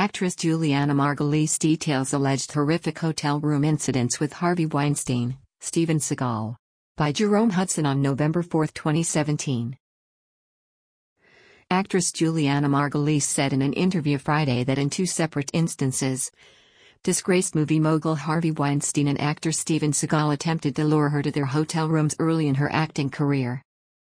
Actress Julianna Margulies details alleged horrific hotel room incidents with Harvey Weinstein, Steven Seagal. By Jerome Hudson on November 4, 2017. Actress Julianna Margulies said in an interview Friday that in two separate instances, disgraced movie mogul Harvey Weinstein and actor Steven Seagal attempted to lure her to their hotel rooms early in her acting career.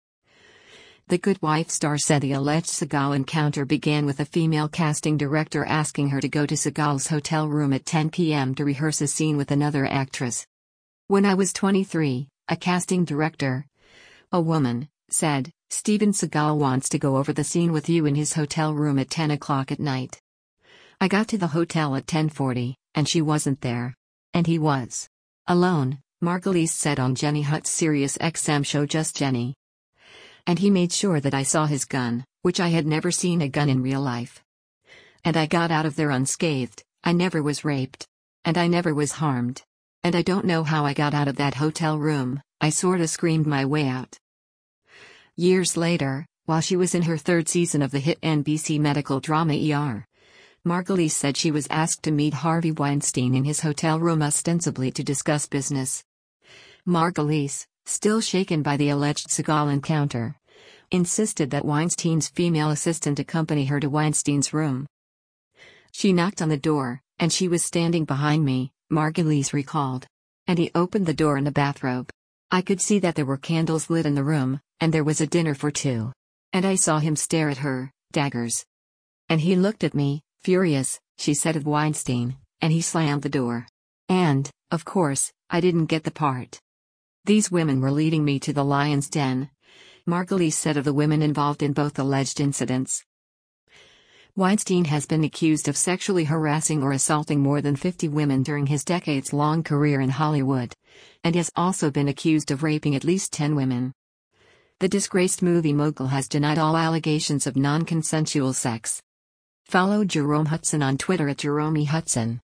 The Good Wife star said the alleged Seagal encounter began with a female casting director asking her to go to Seagal's hotel room at 10 p.m. to rehearse a scene with another actress. "When I was 23, a casting director, a woman, said, Steven Seagal wants to go over the scene with you in his hotel room at 10 o'clock at night. I got to the hotel at 10:40, and she wasn't there. And he was alone," Margulies said on Jenny Hutt's Sirius XM show Just Jenny. "And he made sure that I saw his gun, which I had never seen a gun in real life. And I got out of there unscathed. I never was raped. And I never was harmed. And I don't know how I got out of that hotel room. I sorta screamed my way out." Years later, while she was in her third season of the hit NBC medical drama ER, Margulies said she was asked to meet Harvey Weinstein in his hotel room ostensibly to discuss business. Margulies, still shaken by the alleged Seagal encounter, insisted that Weinstein's female assistant accompany her to Weinstein's room. "She knocked on the door, and she was standing behind me," Margulies recalled. "And he opened the door in a bathrobe. I could see that there were candles lit in the room, and there was a dinner for two. And I saw him stare at her, daggers. And he looked at me, furious," she said of Weinstein, "and he slammed the door. And, of course, I didn't get the part. These women were leading me to the lion's den," Margulies said of the women involved in both alleged incidents. Weinstein has been accused of sexually harassing or assaulting more than 50 women during his decades-long career in Hollywood, and has also been accused of raping at least 10 women. The disgraced movie mogul has denied all allegations of non-consensual sex. Follow Jerome Hudson on Twitter at Jerome Hudson.